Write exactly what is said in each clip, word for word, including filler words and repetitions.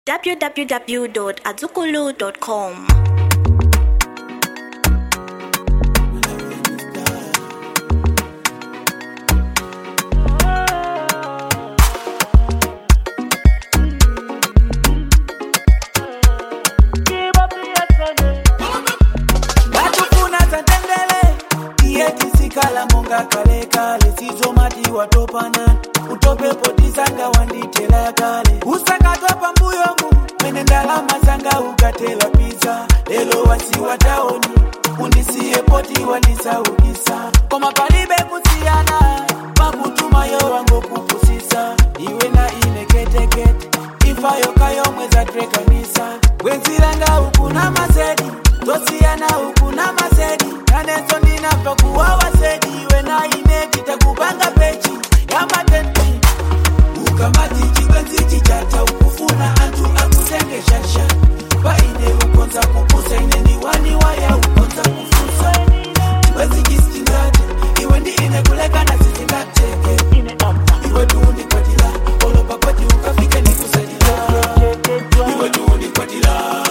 w w w dot azukulu dot com. Kala monga kale kale sizo mati watopana utope potizanga wanditela kale usaka topa mbuyongu menendala mazanga ugatela pizza lelo wasi wataoni undisiye poti walisa ukisa koma palibe kusiana makutuma yo wango kupusisa iwe na ine kete kete ifayo kayo mweza trekanisa wenzilanga ukuna masedi tosiana ukuna masedi kaneso ninafa kuwa wasedi iwe na ine kitakupanga pechi ya matenti ukamati chikwenzi chichata ukufuna antu akutenge shasha pa ine ukonza kupusa ine ni wani waya ukonza kufusa chikwenzi kistingate iwe ndi ine kuleka na sizingateke iwe tuundi kwa dila olopa kwa di ukafike ni kusadila iwe tuundi kwa dila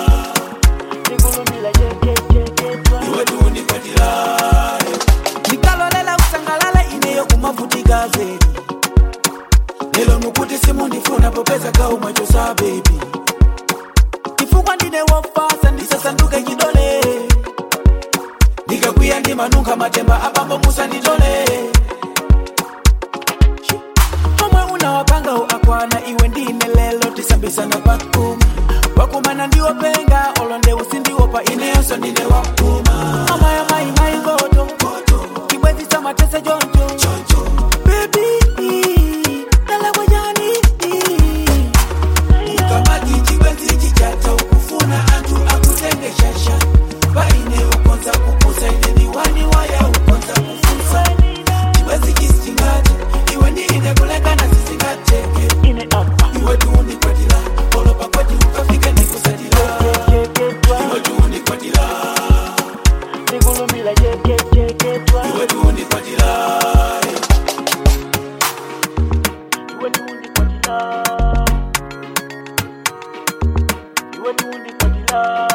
iwe tuundi kwa dila nikalolela usangalala ineyo kumavutika zedi lelo nukuti simu ndifuna popeza kao machosa baby ifukwa ndine wofasa ndisasanduke kidole nikakuya ndi manunga matemba abambo musa nditole omwe unawapanga uakwana iwe ndine lelo tisambisana pakuma wakumana ndiwo penga olonde usindiwopa ineyonso ndine wakuma omaya mai mai ngoto kibwezi cha matese jonjo baby ukamati chibwenzi chichata ukufuna antu akutenge shasha paine ukonza kupusa ine ni wani waya ukonza kufusa chibwenzi kistingate iwe ndi ine kuleka na sizingateke iwe tuundi kwa dila olopa kwa di ukafike ni kusadila iwe tuundi kwa dila iwe tuundi kwa dila iwe tuundi kwa dila iwe tuundi kwa dila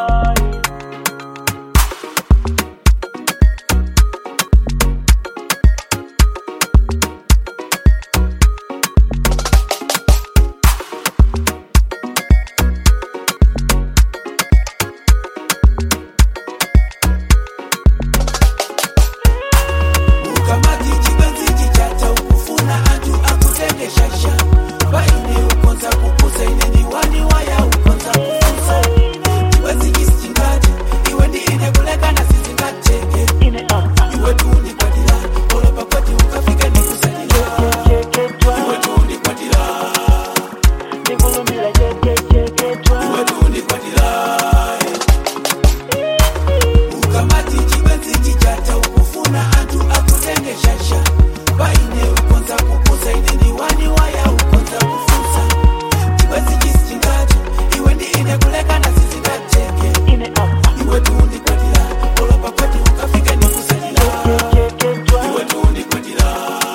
ukamati chikwenzi chichata ukufuna antu akutenge shasha paine ukonza kupusa ine ni wani waya ukonza kufusa chikwenzi kistingate iwe ndi ine kuleka na sizingateke iwe tuundi kwa dila olopa kwati ukafike ni kusadila iwe tuundi kwa dila iwe tuundi kwa dila ukamati chikwenzi chichata ukufuna antu akutenge shasha paine ukonza kupusa ine ni wani waya ukonza kufusa chikwenzi kistingate iwe ndi ine kuleka na sizingateke iwe tuundi kwa dila olopa kwati ukafike ni kusadila iwe tuundi kwa dila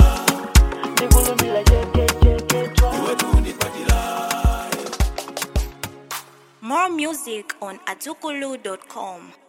iwe tuundi kwa dila. More music on azukulu dot com.